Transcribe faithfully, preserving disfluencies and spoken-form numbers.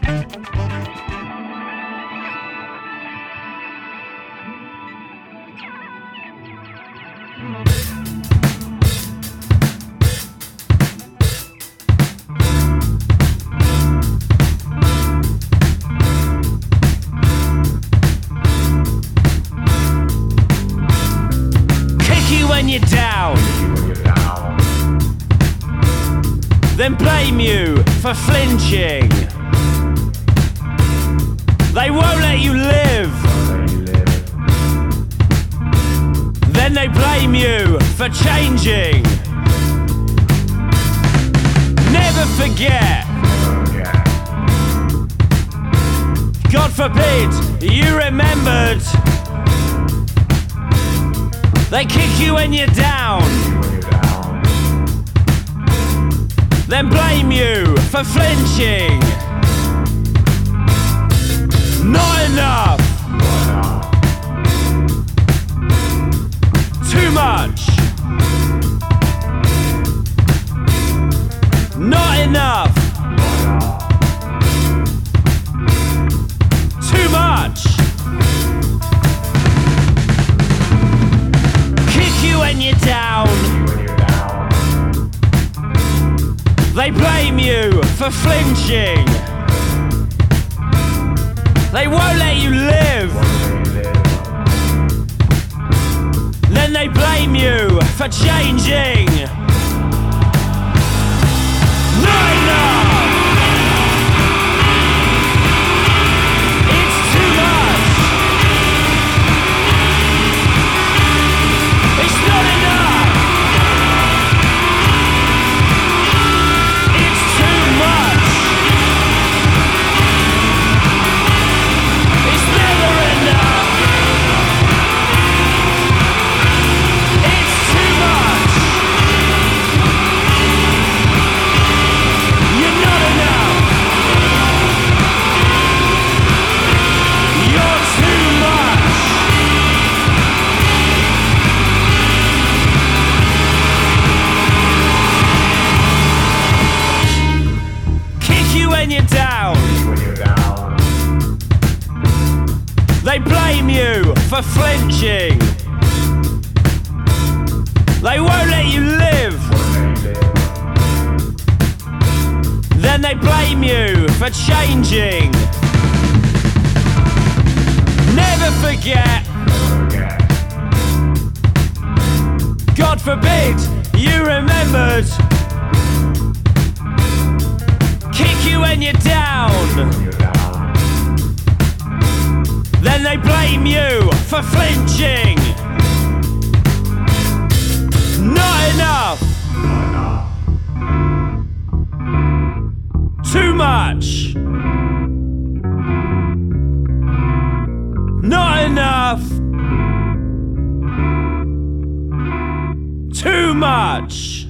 When you're down, then blame you for flinching. They won't let you live, then they blame you for changing. Never forget, God forbid you remembered. They kick you when you're down, then blame you for flinching. Not enough, too much, not enough, too much. When you're down, they blame you for flinching. They won't let you live, then they blame you for changing. Not enough, it's too much, it's not enough, it's too much, it's never enough, it's too much, you're not enough, you're too much. When you're down, they blame you for flinching. They won't let you live, then they blame you for changing. Never forget, God forbid you remembered. When you're down, then they blame you for flinching. Not enough, too much, not enough, too much.